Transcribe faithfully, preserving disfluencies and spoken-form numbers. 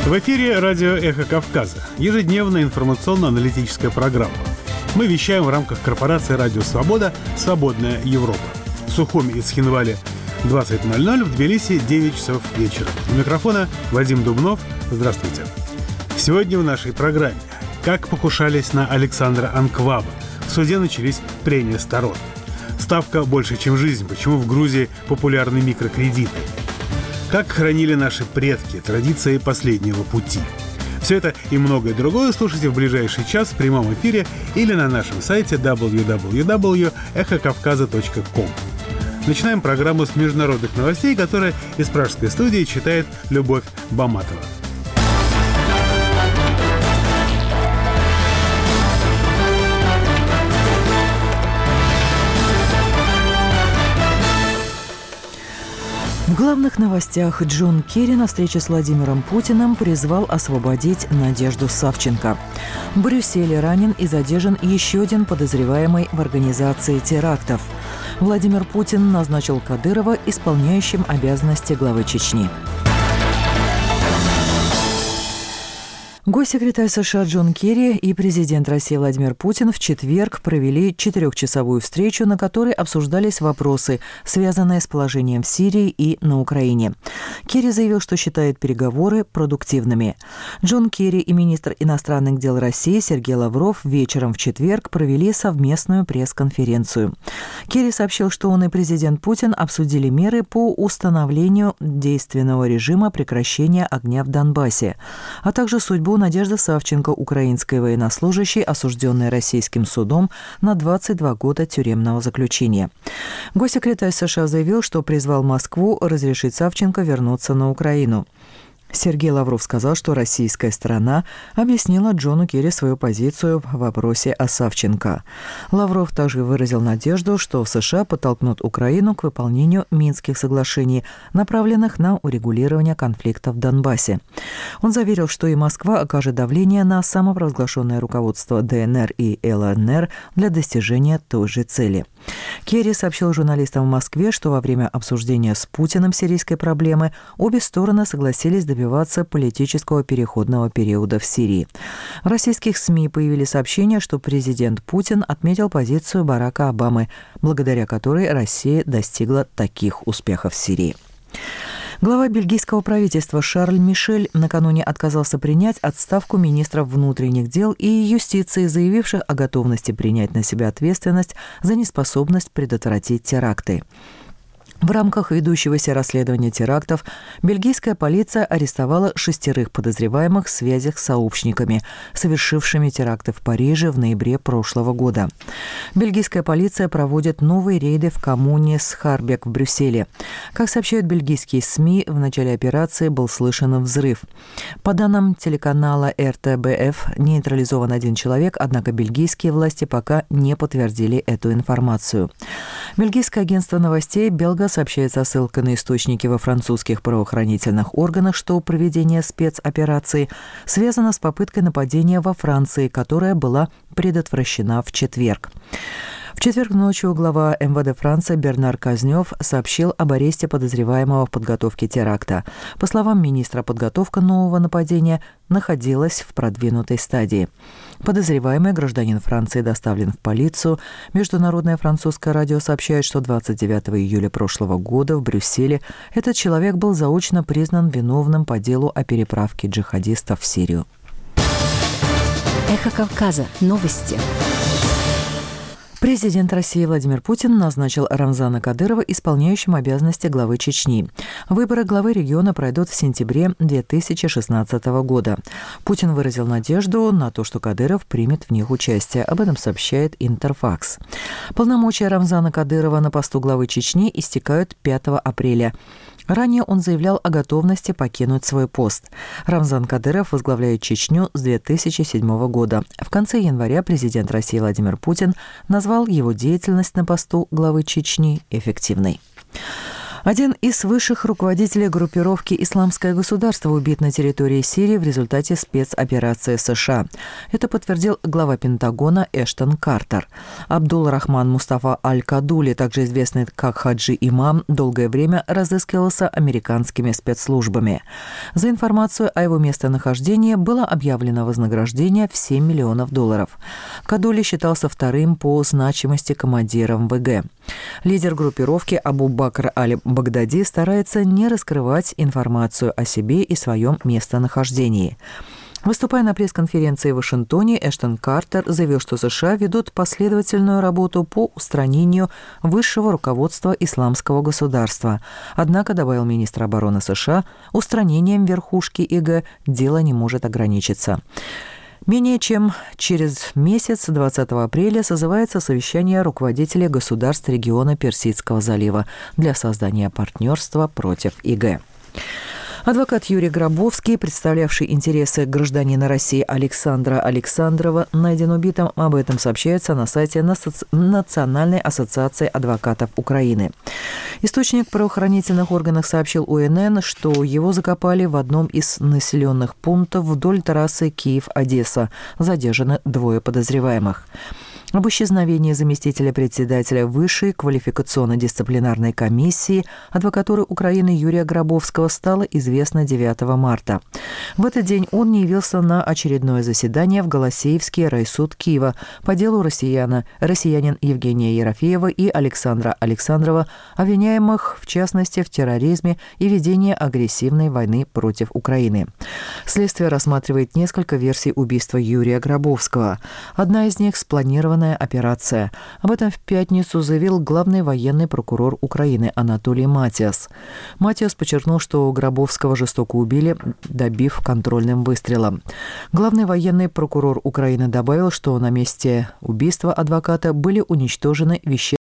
В эфире радио «Эхо Кавказа», ежедневная информационно-аналитическая программа. Мы вещаем в рамках корпорации «Радио Свобода. Свободная Европа». В Сухуми и Цхинвале двадцать ноль ноль, в Тбилиси девять часов вечера. У микрофона Вадим Дубнов. Здравствуйте. Сегодня в нашей программе: как покушались на Александра Анкваба. В суде начались прения сторон. Ставка больше, чем жизнь. Почему в Грузии популярны микрокредиты? Как хранили наши предки традиции последнего пути? Все это и многое другое слушайте в ближайший час в прямом эфире или на нашем сайте дабл ю дабл ю дабл ю точка эхо кавказа точка ком. Начинаем программу с международных новостей, которые из пражской студии читает Любовь Баматова. В главных новостях: Джон Керри на встрече с Владимиром Путиным призвал освободить Надежду Савченко. В Брюсселе ранен и задержан еще один подозреваемый в организации терактов. Владимир Путин назначил Кадырова исполняющим обязанности главы Чечни. Госсекретарь США Джон Керри и президент России Владимир Путин в четверг провели четырехчасовую встречу, на которой обсуждались вопросы, связанные с положением в Сирии и на Украине. Керри заявил, что считает переговоры продуктивными. Джон Керри и министр иностранных дел России Сергей Лавров вечером в четверг провели совместную пресс-конференцию. Керри сообщил, что он и президент Путин обсудили меры по установлению действенного режима прекращения огня в Донбассе, а также судьбу Надежды Савченко, украинской военнослужащей, осужденной российским судом на двадцать два года тюремного заключения. Госсекретарь США заявил, что призвал Москву разрешить Савченко вернуться на Украину. Сергей Лавров сказал, что российская сторона объяснила Джону Керри свою позицию в вопросе о Савченко. Лавров также выразил надежду, что США подтолкнут Украину к выполнению Минских соглашений, направленных на урегулирование конфликта в Донбассе. Он заверил, что и Москва окажет давление на самопровозглашенное руководство ДНР и ЛНР для достижения той же цели. Керри сообщил журналистам в Москве, что во время обсуждения с Путиным сирийской проблемы обе стороны согласились добиваться политического переходного периода в Сирии. В российских СМИ появились сообщения, что президент Путин отметил позицию Барака Обамы, благодаря которой Россия достигла таких успехов в Сирии. Глава бельгийского правительства Шарль Мишель накануне отказался принять отставку министров внутренних дел и юстиции, заявивших о готовности принять на себя ответственность за неспособность предотвратить теракты. В рамках ведущегося расследования терактов бельгийская полиция арестовала шестерых подозреваемых в связях с сообщниками, совершившими теракты в Париже в ноябре прошлого года. Бельгийская полиция проводит новые рейды в коммуне Схарбек в Брюсселе. Как сообщают бельгийские СМИ, в начале операции был слышен взрыв. По данным телеканала эр тэ бэ эф, нейтрализован один человек, однако бельгийские власти пока не подтвердили эту информацию. Бельгийское агентство новостей «Белга» сообщает со ссылкой на источники во французских правоохранительных органах, что проведение спецоперации связано с попыткой нападения во Франции, которая была предотвращена в четверг. В четверг ночью глава эм вэ дэ Франции Бернар Казнёв сообщил об аресте подозреваемого в подготовке теракта. По словам министра, подготовка нового нападения находилась в продвинутой стадии. Подозреваемый гражданин Франции доставлен в полицию. Международное французское радио сообщает, что двадцать девятого июля прошлого года в Брюсселе этот человек был заочно признан виновным по делу о переправке джихадистов в Сирию. Эхо Кавказа. Новости. Президент России Владимир Путин назначил Рамзана Кадырова исполняющим обязанности главы Чечни. Выборы главы региона пройдут в сентябре две тысячи шестнадцатого года. Путин выразил надежду на то, что Кадыров примет в них участие. Об этом сообщает Интерфакс. Полномочия Рамзана Кадырова на посту главы Чечни истекают пятого апреля. Ранее он заявлял о готовности покинуть свой пост. Рамзан Кадыров возглавляет Чечню с две тысячи седьмого года. В конце января президент России Владимир Путин назвал его деятельность на посту главы Чечни эффективной. Один из высших руководителей группировки «Исламское государство» убит на территории Сирии в результате спецоперации США. Это подтвердил глава Пентагона Эштон Картер. Абдул-Рахман Мустафа Аль-Кадули, также известный как Хаджи Имам, долгое время разыскивался американскими спецслужбами. За информацию о его местонахождении было объявлено вознаграждение в семь миллионов долларов. Кадули считался вторым по значимости командиром ВГ. Лидер группировки Абу Бакр Аль-Багдади старается не раскрывать информацию о себе и своем местонахождении. Выступая на пресс-конференции в Вашингтоне, Эштон Картер заявил, что США ведут последовательную работу по устранению высшего руководства Исламского государства. Однако, добавил министр обороны США, устранением верхушки ИГ дело не может ограничиться. Менее чем через месяц, двадцатого апреля, созывается совещание руководителей государств региона Персидского залива для создания партнерства против ИГ. Адвокат Юрий Гробовский, представлявший интересы гражданина России Александра Александрова, найден убитым. Об этом сообщается на сайте Национальной ассоциации адвокатов Украины. Источник в правоохранительных органах сообщил УНН, что его закопали в одном из населенных пунктов вдоль трассы Киев-Одесса. Задержаны двое подозреваемых. Об исчезновении заместителя председателя Высшей квалификационно-дисциплинарной комиссии адвокатуры Украины Юрия Гробовского стало известно девятого марта. В этот день он не явился на очередное заседание в Голосеевский райсуд Киева по делу россияна, россиянин Евгения Ерофеева и Александра Александрова, обвиняемых в частности в терроризме и ведении агрессивной войны против Украины. Следствие рассматривает несколько версий убийства Юрия Гробовского. Одна из них спланирована операция. Об этом в пятницу заявил главный военный прокурор Украины Анатолий Матиас. Матиас подчеркнул, что Гробовского жестоко убили, добив контрольным выстрелом. Главный военный прокурор Украины добавил, что на месте убийства адвоката были уничтожены вещественные